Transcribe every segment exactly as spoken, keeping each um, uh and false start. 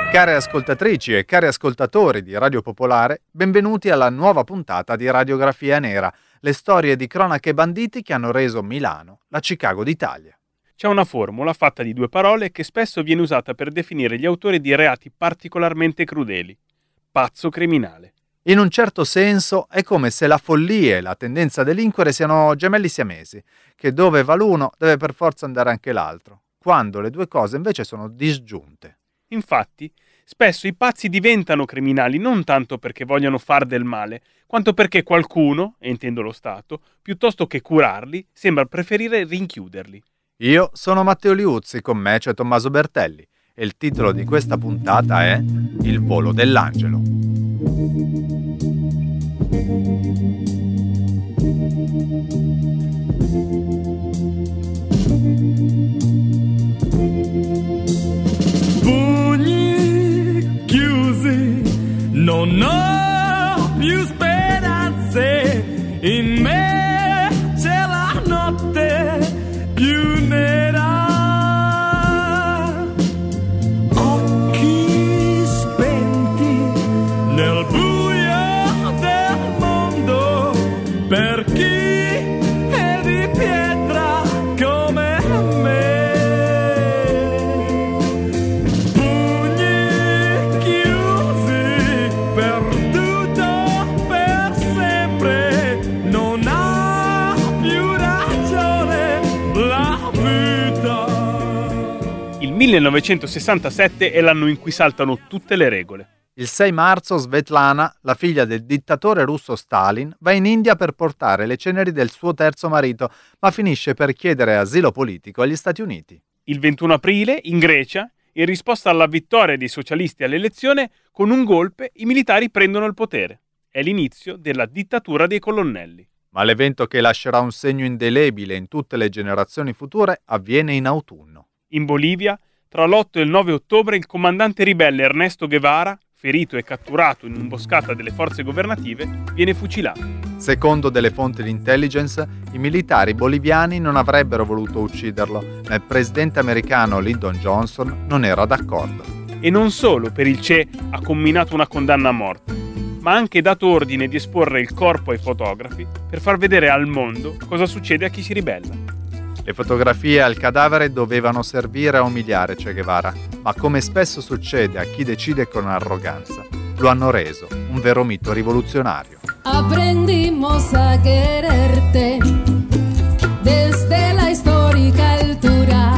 Care ascoltatrici e cari ascoltatori di Radio Popolare, benvenuti alla nuova puntata di Radiografia Nera, le storie di cronache e banditi che hanno reso Milano la Chicago d'Italia. C'è una formula fatta di due parole che spesso viene usata per definire gli autori di reati particolarmente crudeli: pazzo criminale. In un certo senso è come se la follia e la tendenza a delinquere siano gemelli siamesi, che dove va l'uno deve per forza andare anche l'altro, quando le due cose invece sono disgiunte. Infatti, spesso i pazzi diventano criminali non tanto perché vogliono far del male, quanto perché qualcuno, e intendo lo Stato, piuttosto che curarli, sembra preferire rinchiuderli. Io sono Matteo Liuzzi, con me c'è Tommaso Bertelli, e il titolo di questa puntata è Il volo dell'angelo. Non ho più speranze, in me c'è la notte più nera. Occhi spenti nel buio del mondo, per chi è di pietra come me. millenovecentosessantasette è l'anno in cui saltano tutte le regole. Il sei marzo Svetlana, la figlia del dittatore russo Stalin, va in India per portare le ceneri del suo terzo marito, ma finisce per chiedere asilo politico agli Stati Uniti. Il ventuno aprile, in Grecia, in risposta alla vittoria dei socialisti all'elezione, con un golpe i militari prendono il potere. È l'inizio della dittatura dei colonnelli. Ma l'evento che lascerà un segno indelebile in tutte le generazioni future avviene in autunno. In Bolivia, tra l'otto e il nove ottobre, il comandante ribelle Ernesto Guevara, ferito e catturato in un'imboscata delle forze governative, viene fucilato. Secondo delle fonti di intelligence, i militari boliviani non avrebbero voluto ucciderlo, ma il presidente americano Lyndon Johnson non era d'accordo. E non solo per il Che ha comminato una condanna a morte, ma ha anche dato ordine di esporre il corpo ai fotografi per far vedere al mondo cosa succede a chi si ribella. Le fotografie al cadavere dovevano servire a umiliare Che Guevara, ma come spesso succede a chi decide con arroganza, lo hanno reso un vero mito rivoluzionario. Aprendimos a quererte desde la histórica altura,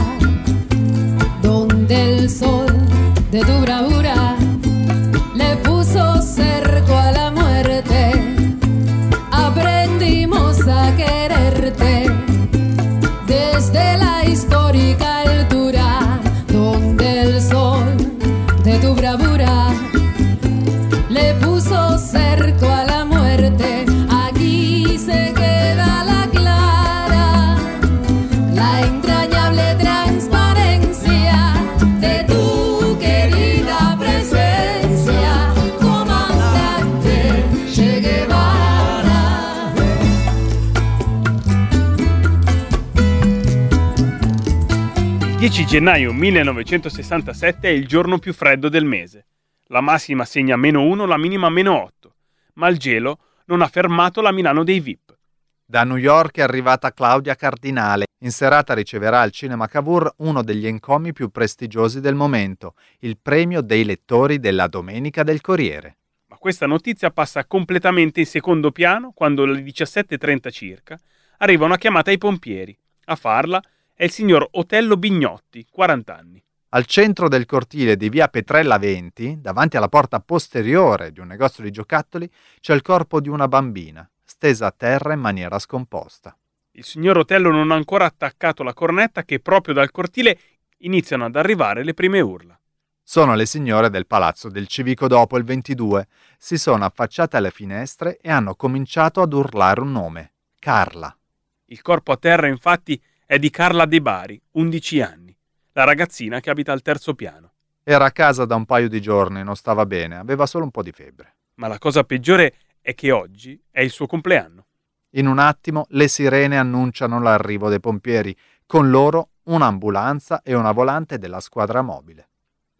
donde el sol de tu bravura le puso cerco a la muerte. Aprendimos a quererte desde la histórica altura, donde el sol de tu bravura le puso cerco a la muerte. Aquí se queda la clara, la entrañable transparencia de tu querida presencia, comandante Che Guevara. Il dieci gennaio millenovecentosessantasette è il giorno più freddo del mese. La massima segna meno uno, la minima meno otto. Ma il gelo non ha fermato la Milano dei V I P. Da New York è arrivata Claudia Cardinale. In serata riceverà al Cinema Cavour uno degli encomi più prestigiosi del momento, il premio dei lettori della Domenica del Corriere. Ma questa notizia passa completamente in secondo piano quando alle diciassette e trenta circa arriva una chiamata ai pompieri. A farla è il signor Otello Bignotti, quaranta anni. Al centro del cortile di via Petrella venti, davanti alla porta posteriore di un negozio di giocattoli, c'è il corpo di una bambina, stesa a terra in maniera scomposta. Il signor Otello non ha ancora attaccato la cornetta che proprio dal cortile iniziano ad arrivare le prime urla. Sono le signore del palazzo del Civico dopo il ventidue. Si sono affacciate alle finestre e hanno cominciato ad urlare un nome: Carla. Il corpo a terra, infatti, è di Carla De Bari, undici anni, la ragazzina che abita al terzo piano. Era a casa da un paio di giorni, non stava bene, aveva solo un po' di febbre. Ma la cosa peggiore è che oggi è il suo compleanno. In un attimo le sirene annunciano l'arrivo dei pompieri, con loro un'ambulanza e una volante della squadra mobile.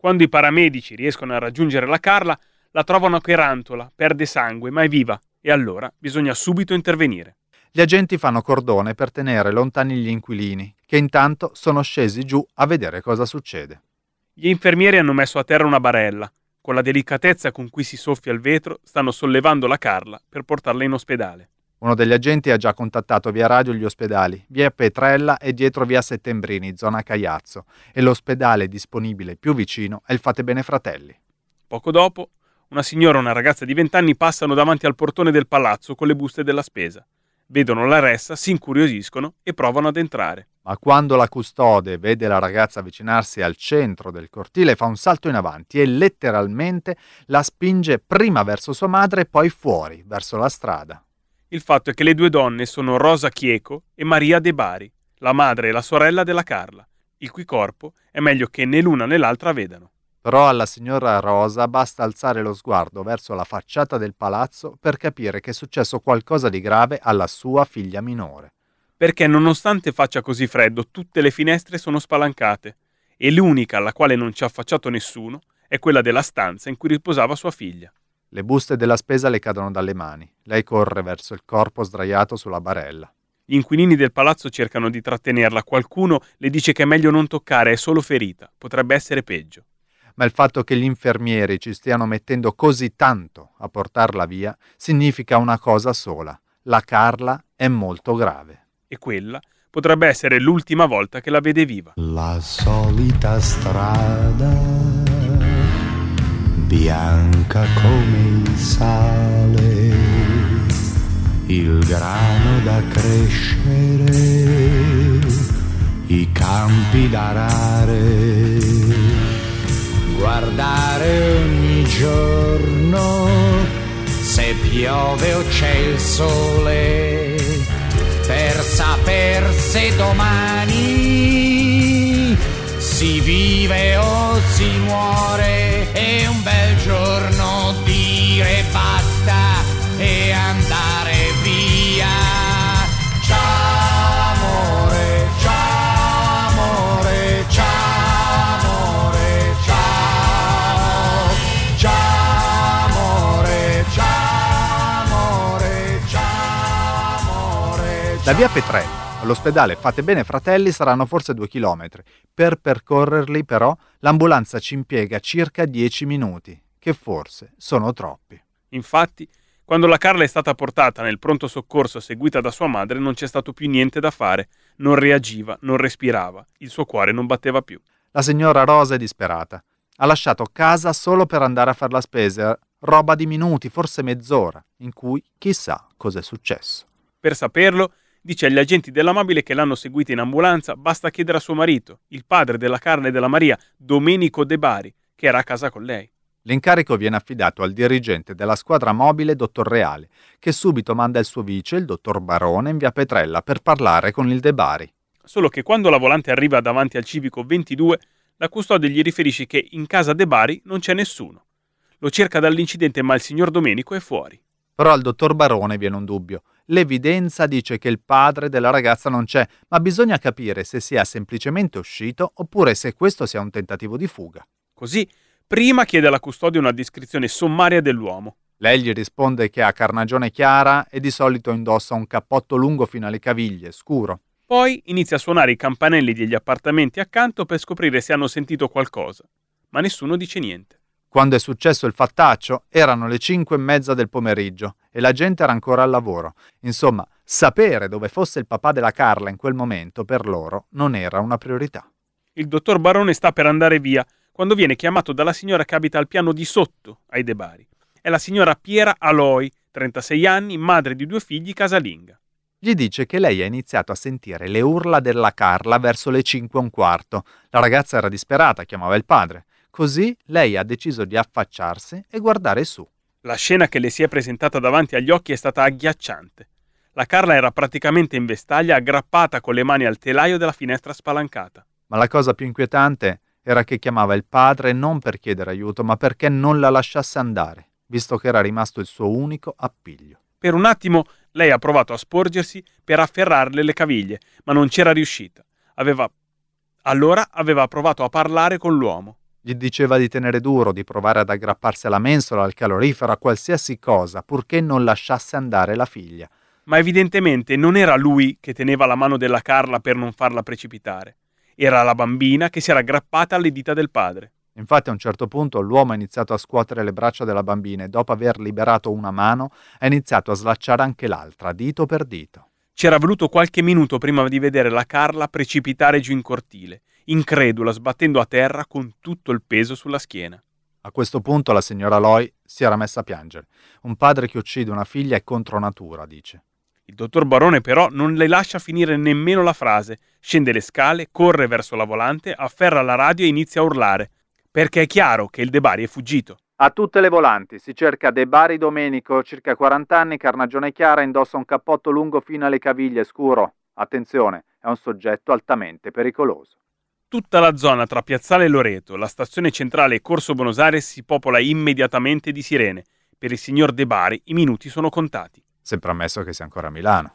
Quando i paramedici riescono a raggiungere la Carla, la trovano che rantola, perde sangue, ma è viva, e allora bisogna subito intervenire. Gli agenti fanno cordone per tenere lontani gli inquilini, che intanto sono scesi giù a vedere cosa succede. Gli infermieri hanno messo a terra una barella. Con la delicatezza con cui si soffia il vetro, stanno sollevando la Carla per portarla in ospedale. Uno degli agenti ha già contattato via radio gli ospedali, via Petrella e dietro via Settembrini, zona Caiazzo, e l'ospedale disponibile più vicino è il Fatebenefratelli. Fratelli. Poco dopo, una signora e una ragazza di vent'anni passano davanti al portone del palazzo con le buste della spesa. Vedono la ressa, si incuriosiscono e provano ad entrare. Ma quando la custode vede la ragazza avvicinarsi al centro del cortile, fa un salto in avanti e letteralmente la spinge prima verso sua madre e poi fuori, verso la strada. Il fatto è che le due donne sono Rosa Chieco e Maria De Bari, la madre e la sorella della Carla, il cui corpo è meglio che né l'una né l'altra vedano. Però alla signora Rosa basta alzare lo sguardo verso la facciata del palazzo per capire che è successo qualcosa di grave alla sua figlia minore. Perché nonostante faccia così freddo, tutte le finestre sono spalancate e l'unica alla quale non ci ha affacciato nessuno è quella della stanza in cui riposava sua figlia. Le buste della spesa le cadono dalle mani. Lei corre verso il corpo sdraiato sulla barella. Gli inquilini del palazzo cercano di trattenerla. Qualcuno le dice che è meglio non toccare, è solo ferita. Potrebbe essere peggio. Ma il fatto che gli infermieri ci stiano mettendo così tanto a portarla via significa una cosa sola. La Carla è molto grave. E quella potrebbe essere l'ultima volta che la vede viva. La solita strada, bianca come il sale, il grano da crescere, i campi da arare, guardare ogni giorno se piove o c'è il sole, per saper se domani si vive o si muore, e un bel giorno dire basta e andare via. Ciao amore, ciao amore, ciao amore, ciao, ciao amore, ciao amore, ciao amore. Da via Petrella all'ospedale Fatebenefratelli saranno forse due chilometri. Per percorrerli, però, l'ambulanza ci impiega circa dieci minuti, che forse sono troppi. Infatti, quando la Carla è stata portata nel pronto soccorso seguita da sua madre, non c'è stato più niente da fare. Non reagiva, non respirava, il suo cuore non batteva più. La signora Rosa è disperata. Ha lasciato casa solo per andare a fare la spesa, roba di minuti, forse mezz'ora, in cui chissà cos'è successo. Per saperlo, dice agli agenti dell'Amabile che l'hanno seguita in ambulanza, basta chiedere a suo marito, il padre della Carla e della Maria, Domenico De Bari, che era a casa con lei. L'incarico viene affidato al dirigente della squadra mobile, dottor Reale, che subito manda il suo vice, il dottor Barone, in via Petrella per parlare con il De Bari. Solo che quando la volante arriva davanti al civico ventidue, la custode gli riferisce che in casa De Bari non c'è nessuno. Lo cerca dall'incidente, ma il signor Domenico è fuori. Però al dottor Barone viene un dubbio. L'evidenza dice che il padre della ragazza non c'è, ma bisogna capire se sia semplicemente uscito oppure se questo sia un tentativo di fuga. Così, prima chiede alla custode una descrizione sommaria dell'uomo. Lei gli risponde che ha carnagione chiara e di solito indossa un cappotto lungo fino alle caviglie, scuro. Poi inizia a suonare i campanelli degli appartamenti accanto per scoprire se hanno sentito qualcosa, ma nessuno dice niente. Quando è successo il fattaccio erano le cinque e mezza del pomeriggio e la gente era ancora al lavoro. Insomma, sapere dove fosse il papà della Carla in quel momento per loro non era una priorità. Il dottor Barone sta per andare via quando viene chiamato dalla signora che abita al piano di sotto ai De Bari. È la signora Piera Aloi, trentasei anni, madre di due figli, casalinga. Gli dice che lei ha iniziato a sentire le urla della Carla verso le cinque e un quarto. La ragazza era disperata, chiamava il padre. Così lei ha deciso di affacciarsi e guardare su. La scena che le si è presentata davanti agli occhi è stata agghiacciante. La Carla era praticamente in vestaglia, aggrappata con le mani al telaio della finestra spalancata. Ma la cosa più inquietante era che chiamava il padre non per chiedere aiuto, ma perché non la lasciasse andare, visto che era rimasto il suo unico appiglio. Per un attimo lei ha provato a sporgersi per afferrarle le caviglie, ma non c'era riuscita. Aveva... Allora aveva provato a parlare con l'uomo. Gli diceva di tenere duro, di provare ad aggrapparsi alla mensola, al calorifero, a qualsiasi cosa, purché non lasciasse andare la figlia. Ma evidentemente non era lui che teneva la mano della Carla per non farla precipitare. Era la bambina che si era aggrappata alle dita del padre. Infatti a un certo punto l'uomo ha iniziato a scuotere le braccia della bambina e dopo aver liberato una mano ha iniziato a slacciare anche l'altra, dito per dito. C'era voluto qualche minuto prima di vedere la Carla precipitare giù in cortile, incredula, sbattendo a terra con tutto il peso sulla schiena. A questo punto la signora Loy si era messa a piangere. Un padre che uccide una figlia è contro natura, dice. Il dottor Barone però non le lascia finire nemmeno la frase. Scende le scale, corre verso la volante, afferra la radio e inizia a urlare. Perché è chiaro che il De Bari è fuggito. A tutte le volanti, si cerca De Bari Domenico, circa quaranta anni, carnagione chiara, indossa un cappotto lungo fino alle caviglie, scuro. Attenzione, è un soggetto altamente pericoloso. Tutta la zona tra Piazzale Loreto, la stazione centrale e Corso Buenos Aires si popola immediatamente di sirene. Per il signor De Bari i minuti sono contati. Sempre ammesso che sia ancora a Milano.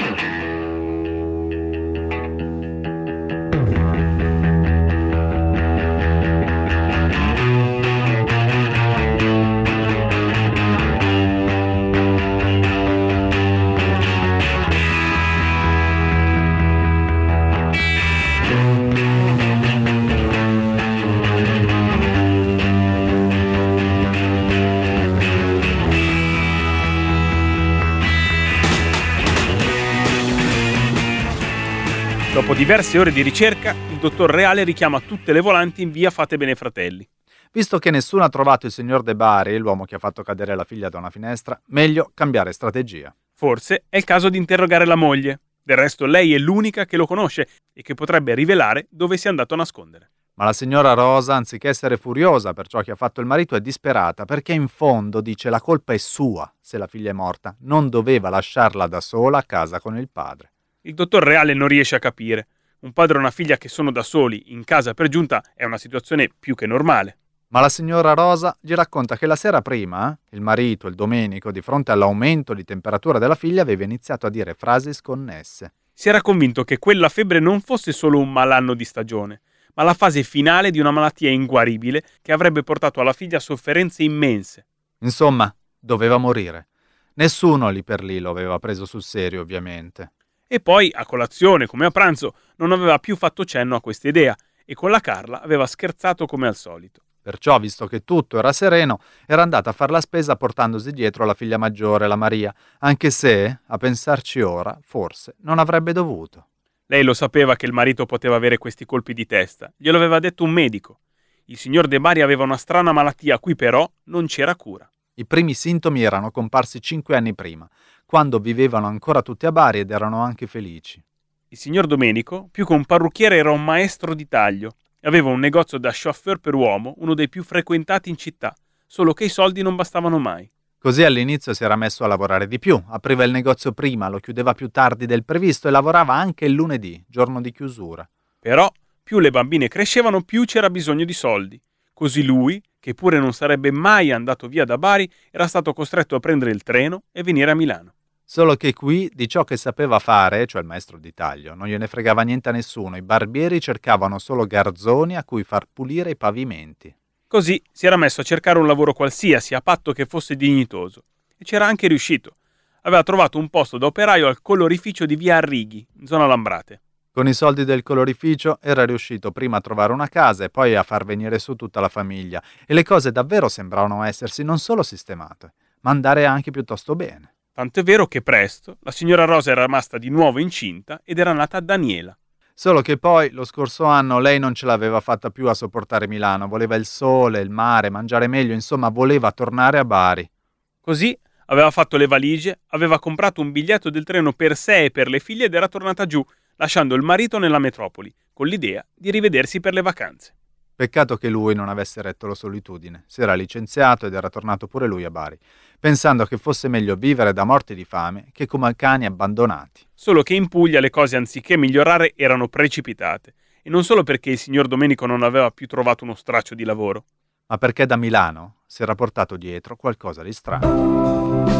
Dopo diverse ore di ricerca, il dottor Reale richiama tutte le volanti in via Fate Bene Fratelli. Visto che nessuno ha trovato il signor De Bari, l'uomo che ha fatto cadere la figlia da una finestra, meglio cambiare strategia. Forse è il caso di interrogare la moglie. Del resto lei è l'unica che lo conosce e che potrebbe rivelare dove sia andato a nascondere. Ma la signora Rosa, anziché essere furiosa per ciò che ha fatto il marito, è disperata perché in fondo dice la colpa è sua se la figlia è morta. Non doveva lasciarla da sola a casa con il padre. Il dottor Reale non riesce a capire. Un padre e una figlia che sono da soli in casa per giunta è una situazione più che normale. Ma la signora Rosa gli racconta che la sera prima, il marito, il Domenico, di fronte all'aumento di temperatura della figlia, aveva iniziato a dire frasi sconnesse. Si era convinto che quella febbre non fosse solo un malanno di stagione, ma la fase finale di una malattia inguaribile che avrebbe portato alla figlia sofferenze immense. Insomma, doveva morire. Nessuno lì per lì lo aveva preso sul serio, ovviamente. E poi, a colazione come a pranzo, non aveva più fatto cenno a questa idea e con la Carla aveva scherzato come al solito. Perciò, visto che tutto era sereno, era andata a far la spesa portandosi dietro la figlia maggiore, la Maria, anche se, a pensarci ora, forse non avrebbe dovuto. Lei lo sapeva che il marito poteva avere questi colpi di testa, glielo aveva detto un medico. Il signor De Bari aveva una strana malattia a cui però non c'era cura. I primi sintomi erano comparsi cinque anni prima, quando vivevano ancora tutti a Bari ed erano anche felici. Il signor Domenico, più che un parrucchiere, era un maestro di taglio. Aveva un negozio da chauffeur per uomo, uno dei più frequentati in città, solo che i soldi non bastavano mai. Così all'inizio si era messo a lavorare di più, apriva il negozio prima, lo chiudeva più tardi del previsto e lavorava anche il lunedì, giorno di chiusura. Però, più le bambine crescevano, più c'era bisogno di soldi. Così lui, che pure non sarebbe mai andato via da Bari, era stato costretto a prendere il treno e venire a Milano. Solo che qui di ciò che sapeva fare, cioè il maestro di taglio, non gliene fregava niente a nessuno. I barbieri cercavano solo garzoni a cui far pulire i pavimenti. Così si era messo a cercare un lavoro qualsiasi, a patto che fosse dignitoso. E c'era anche riuscito. Aveva trovato un posto da operaio al colorificio di via Arrighi, in zona Lambrate. Con i soldi del colorificio era riuscito prima a trovare una casa e poi a far venire su tutta la famiglia. E le cose davvero sembravano essersi non solo sistemate, ma andare anche piuttosto bene. Tant'è vero che presto la signora Rosa era rimasta di nuovo incinta ed era nata Daniela. Solo che poi, lo scorso anno, lei non ce l'aveva fatta più a sopportare Milano. Voleva il sole, il mare, mangiare meglio, insomma voleva tornare a Bari. Così aveva fatto le valigie, aveva comprato un biglietto del treno per sé e per le figlie ed era tornata giù, lasciando il marito nella metropoli, con l'idea di rivedersi per le vacanze. Peccato che lui non avesse retto la solitudine. Si era licenziato ed era tornato pure lui a Bari, pensando che fosse meglio vivere da morti di fame che come cani abbandonati. Solo che in Puglia le cose anziché migliorare erano precipitate, e non solo perché il signor Domenico non aveva più trovato uno straccio di lavoro, ma perché da Milano si era portato dietro qualcosa di strano.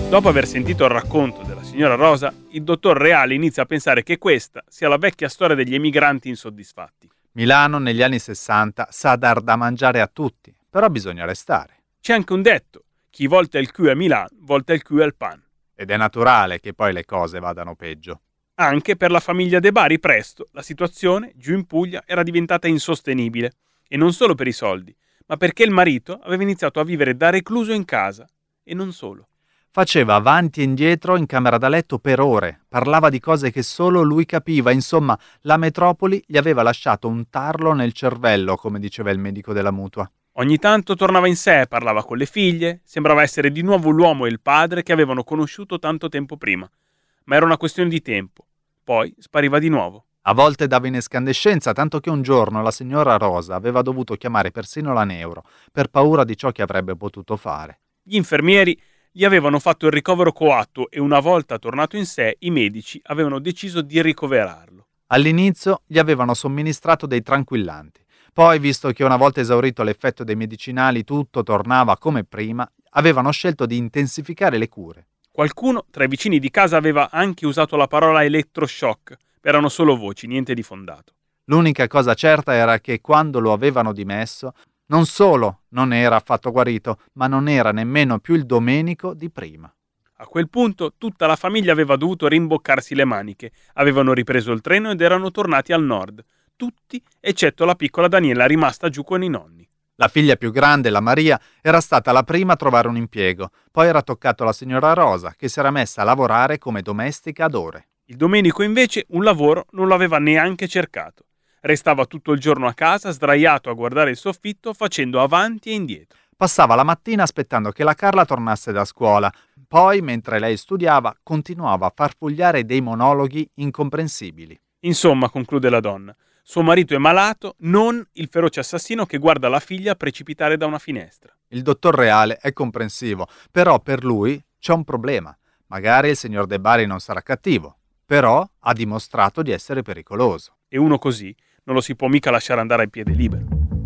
Dopo aver sentito il racconto della signora Rosa, il dottor Reale inizia a pensare che questa sia la vecchia storia degli emigranti insoddisfatti. Milano negli anni sessanta sa dar da mangiare a tutti, però bisogna restare. C'è anche un detto: chi volta il cul a Milano, volta il cul al pan. Ed è naturale che poi le cose vadano peggio. Anche per la famiglia De Bari presto la situazione giù in Puglia era diventata insostenibile, e non solo per i soldi, ma perché il marito aveva iniziato a vivere da recluso in casa, e non solo. Faceva avanti e indietro in camera da letto per ore, parlava di cose che solo lui capiva, insomma, la metropoli gli aveva lasciato un tarlo nel cervello, come diceva il medico della mutua. Ogni tanto tornava in sé, parlava con le figlie, sembrava essere di nuovo l'uomo e il padre che avevano conosciuto tanto tempo prima, ma era una questione di tempo. Poi spariva di nuovo. A volte dava in escandescenza, tanto che un giorno la signora Rosa aveva dovuto chiamare persino la neuro, per paura di ciò che avrebbe potuto fare. Gli infermieri gli avevano fatto il ricovero coatto e una volta tornato in sé i medici avevano deciso di ricoverarlo. All'inizio gli avevano somministrato dei tranquillanti. Poi, visto che una volta esaurito l'effetto dei medicinali tutto tornava come prima, avevano scelto di intensificare le cure. Qualcuno tra i vicini di casa aveva anche usato la parola elettroshock. Erano solo voci, niente di fondato. L'unica cosa certa era che quando lo avevano dimesso, non solo non era affatto guarito, ma non era nemmeno più il Domenico di prima. A quel punto tutta la famiglia aveva dovuto rimboccarsi le maniche, avevano ripreso il treno ed erano tornati al nord, tutti eccetto la piccola Daniela rimasta giù con i nonni. La figlia più grande, la Maria, era stata la prima a trovare un impiego, poi era toccato alla signora Rosa, che si era messa a lavorare come domestica ad ore. Il Domenico invece un lavoro non l'aveva neanche cercato. Restava tutto il giorno a casa, sdraiato a guardare il soffitto, facendo avanti e indietro. Passava la mattina aspettando che la Carla tornasse da scuola. Poi, mentre lei studiava, continuava a farfugliare dei monologhi incomprensibili. Insomma, conclude la donna, suo marito è malato, non il feroce assassino che guarda la figlia precipitare da una finestra. Il dottor Reale è comprensivo, però per lui c'è un problema. Magari il signor De Bari non sarà cattivo, però ha dimostrato di essere pericoloso. E uno così non lo si può mica lasciare andare a piede libero.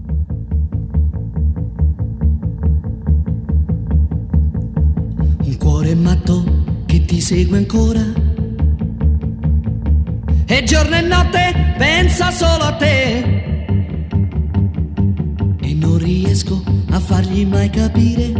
Un cuore matto che ti segue ancora, e giorno e notte pensa solo a te, e non riesco a fargli mai capire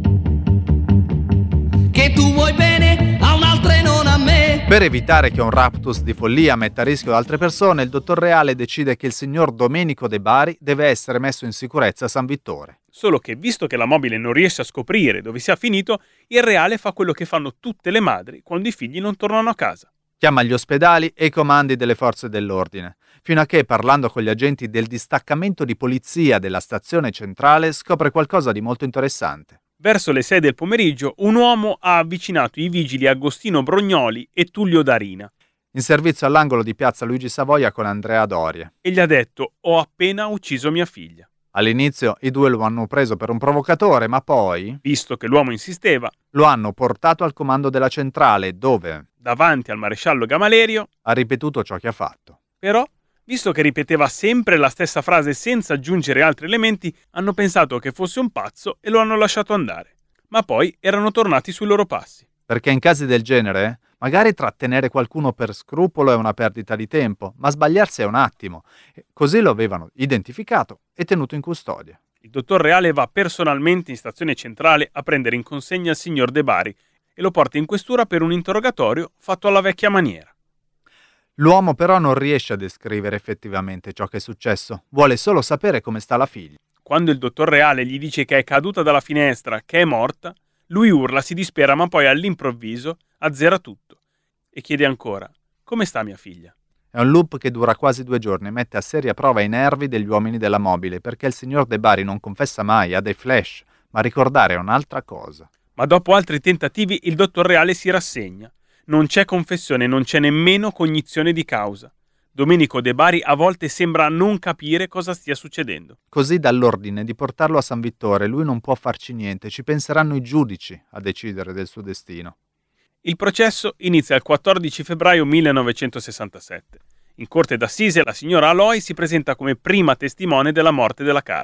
che tu vuoi bene a un'altra e non a me. Per evitare che un raptus di follia metta a rischio altre persone, il dottor Reale decide che il signor Domenico De Bari deve essere messo in sicurezza a San Vittore. Solo che, visto che la mobile non riesce a scoprire dove sia finito, il Reale fa quello che fanno tutte le madri quando i figli non tornano a casa. Chiama gli ospedali e i comandi delle forze dell'ordine, fino a che, parlando con gli agenti del distaccamento di polizia della stazione centrale, scopre qualcosa di molto interessante. Verso le sei del pomeriggio, un uomo ha avvicinato i vigili Agostino Brognoli e Tullio Darina. In servizio all'angolo di piazza Luigi Savoia con Andrea Doria. E gli ha detto: ho appena ucciso mia figlia. All'inizio i due lo hanno preso per un provocatore, ma poi, visto che l'uomo insisteva, lo hanno portato al comando della centrale, dove, davanti al maresciallo Gamalerio, ha ripetuto ciò che ha fatto. Però, visto che ripeteva sempre la stessa frase senza aggiungere altri elementi, hanno pensato che fosse un pazzo e lo hanno lasciato andare. Ma poi erano tornati sui loro passi. Perché in casi del genere, magari trattenere qualcuno per scrupolo è una perdita di tempo, ma sbagliarsi è un attimo. Così lo avevano identificato e tenuto in custodia. Il dottor Reale va personalmente in stazione centrale a prendere in consegna il signor De Bari e lo porta in questura per un interrogatorio fatto alla vecchia maniera. L'uomo però non riesce a descrivere effettivamente ciò che è successo, vuole solo sapere come sta la figlia. Quando il dottor Reale gli dice che è caduta dalla finestra, che è morta, lui urla, si dispera, ma poi all'improvviso azzera tutto e chiede ancora: come sta mia figlia? È un loop che dura quasi due giorni e mette a seria prova i nervi degli uomini della mobile, perché il signor De Bari non confessa mai, ha dei flash, ma ricordare è un'altra cosa. Ma dopo altri tentativi il dottor Reale si rassegna. Non c'è confessione, non c'è nemmeno cognizione di causa. Domenico De Bari a volte sembra non capire cosa stia succedendo. Così dà l'ordine di portarlo a San Vittore, lui non può farci niente, ci penseranno i giudici a decidere del suo destino. Il processo inizia il quattordici febbraio millenovecentosessantasette. In corte d'assise la signora Aloy si presenta come prima testimone della morte della Carla.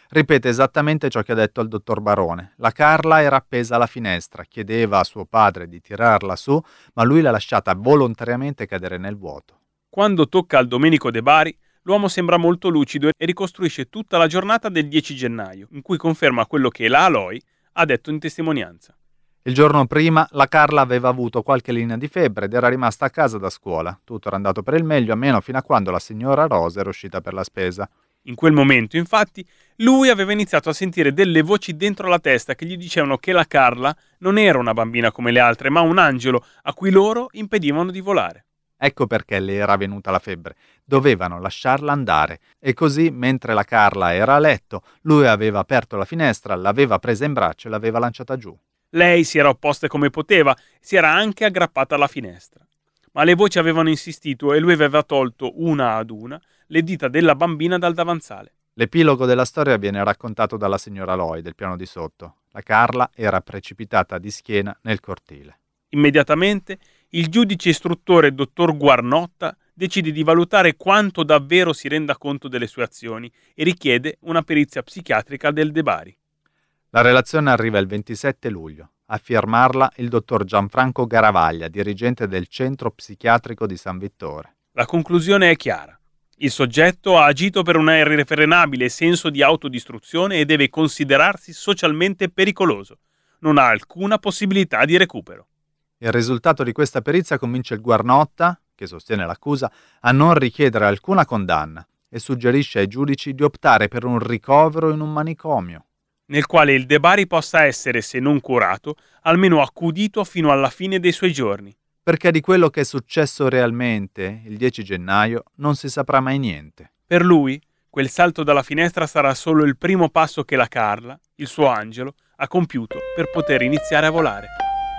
Ripete esattamente ciò che ha detto al dottor Barone. La Carla era appesa alla finestra, chiedeva a suo padre di tirarla su, ma lui l'ha lasciata volontariamente cadere nel vuoto. Quando tocca al Domenico De Bari, l'uomo sembra molto lucido e ricostruisce tutta la giornata del dieci gennaio, in cui conferma quello che la Aloi ha detto in testimonianza. Il giorno prima la Carla aveva avuto qualche linea di febbre ed era rimasta a casa da scuola. Tutto era andato per il meglio, almeno fino a quando la signora Rosa era uscita per la spesa. In quel momento, infatti, lui aveva iniziato a sentire delle voci dentro la testa che gli dicevano che la Carla non era una bambina come le altre, ma un angelo a cui loro impedivano di volare. Ecco perché le era venuta la febbre. Dovevano lasciarla andare. E così, mentre la Carla era a letto, lui aveva aperto la finestra, l'aveva presa in braccio e l'aveva lanciata giù. Lei si era opposta come poteva, si era anche aggrappata alla finestra. Ma le voci avevano insistito e lui aveva tolto, una ad una, le dita della bambina dal davanzale. L'epilogo della storia viene raccontato dalla signora Loi del piano di sotto. La Carla era precipitata di schiena nel cortile. Immediatamente il giudice istruttore dottor Guarnotta decide di valutare quanto davvero si renda conto delle sue azioni e richiede una perizia psichiatrica del De Bari. La relazione arriva il ventisette luglio. A firmarla il dottor Gianfranco Garavaglia, dirigente del centro psichiatrico di San Vittore. La conclusione è chiara. Il soggetto ha agito per un irrefrenabile senso di autodistruzione e deve considerarsi socialmente pericoloso. Non ha alcuna possibilità di recupero. Il risultato di questa perizia convince il Guarnotta, che sostiene l'accusa, a non richiedere alcuna condanna e suggerisce ai giudici di optare per un ricovero in un manicomio, nel quale il De Bari possa essere, se non curato, almeno accudito fino alla fine dei suoi giorni. Perché di quello che è successo realmente, il dieci gennaio, non si saprà mai niente. Per lui, quel salto dalla finestra sarà solo il primo passo che la Carla, il suo angelo, ha compiuto per poter iniziare a volare.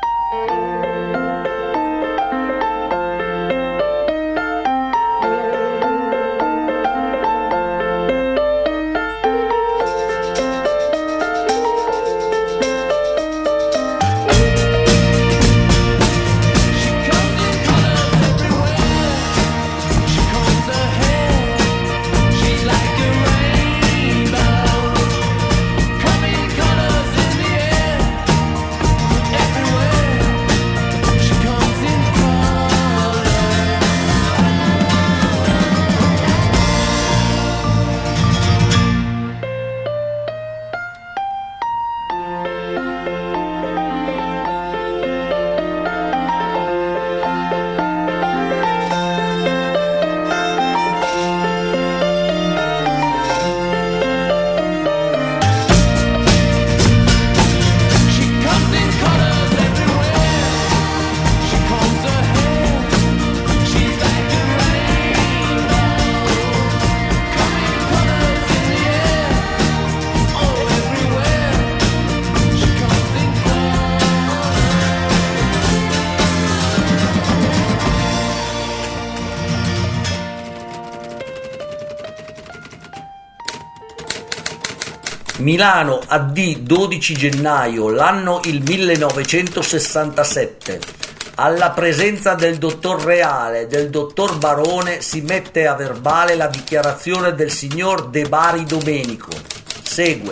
Milano, A D dodici gennaio, l'anno il millenovecentosessantasette. Alla presenza del dottor Reale e del dottor Barone si mette a verbale la dichiarazione del signor De Bari Domenico. Segue.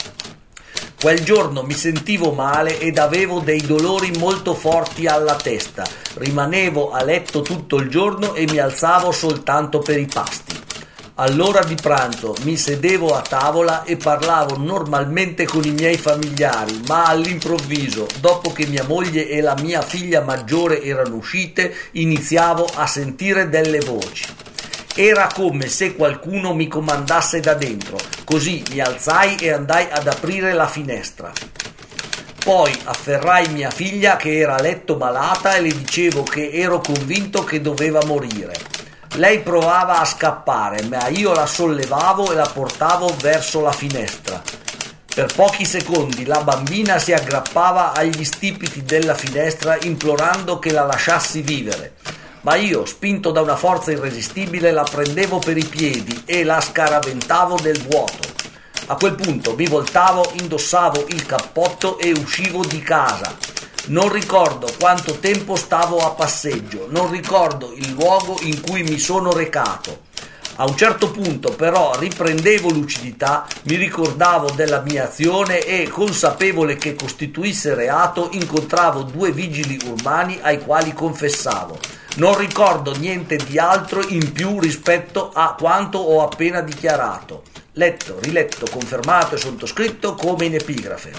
Quel giorno mi sentivo male ed avevo dei dolori molto forti alla testa. Rimanevo a letto tutto il giorno e mi alzavo soltanto per i pasti. All'ora di pranzo mi sedevo a tavola e parlavo normalmente con i miei familiari, ma all'improvviso, dopo che mia moglie e la mia figlia maggiore erano uscite, iniziavo a sentire delle voci. Era come se qualcuno mi comandasse da dentro, così mi alzai e andai ad aprire la finestra. Poi afferrai mia figlia che era a letto malata e le dicevo che ero convinto che doveva morire. Lei provava a scappare, ma io la sollevavo e la portavo verso la finestra. Per pochi secondi la bambina si aggrappava agli stipiti della finestra implorando che la lasciassi vivere. Ma io, spinto da una forza irresistibile, la prendevo per i piedi e la scaraventavo nel vuoto. A quel punto mi voltavo, indossavo il cappotto e uscivo di casa. Non ricordo quanto tempo stavo a passeggio, non ricordo il luogo in cui mi sono recato. A un certo punto però riprendevo lucidità, mi ricordavo della mia azione e, consapevole che costituisse reato, incontravo due vigili urbani ai quali confessavo. Non ricordo niente di altro in più rispetto a quanto ho appena dichiarato. Letto, riletto, confermato e sottoscritto come in epigrafe.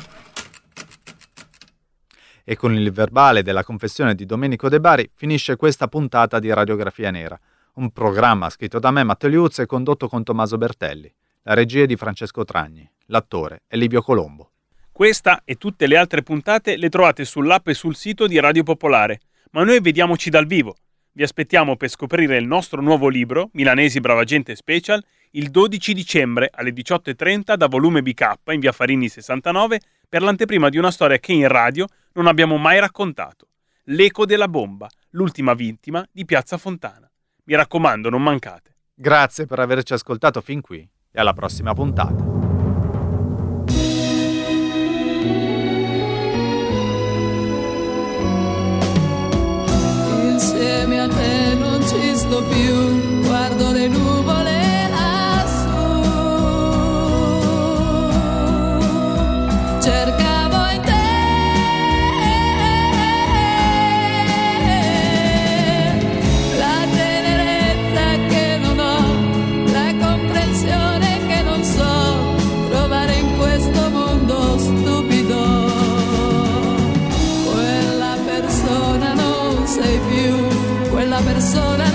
E con il verbale della confessione di Domenico De Bari finisce questa puntata di Radiografia Nera, un programma scritto da me, Matteo Liuzzo, e condotto con Tommaso Bertelli. La regia è di Francesco Tragni, l'attore è Livio Colombo. Questa e tutte le altre puntate le trovate sull'app e sul sito di Radio Popolare, ma noi vediamoci dal vivo. Vi aspettiamo per scoprire il nostro nuovo libro, Milanesi Brava Gente Special, il dodici dicembre alle diciotto e trenta da Volume B K in via Farini sessantanove per l'anteprima di una storia che in radio non abbiamo mai raccontato. L'eco della bomba, l'ultima vittima di Piazza Fontana. Mi raccomando, non mancate. Grazie per averci ascoltato fin qui e alla prossima puntata. Insieme a te non ci sto più, guardo le nuvole lassù, cercavo in te la tenerezza che non ho, la comprensione che non so trovare in questo mondo stupido. Quella persona non sei più, quella persona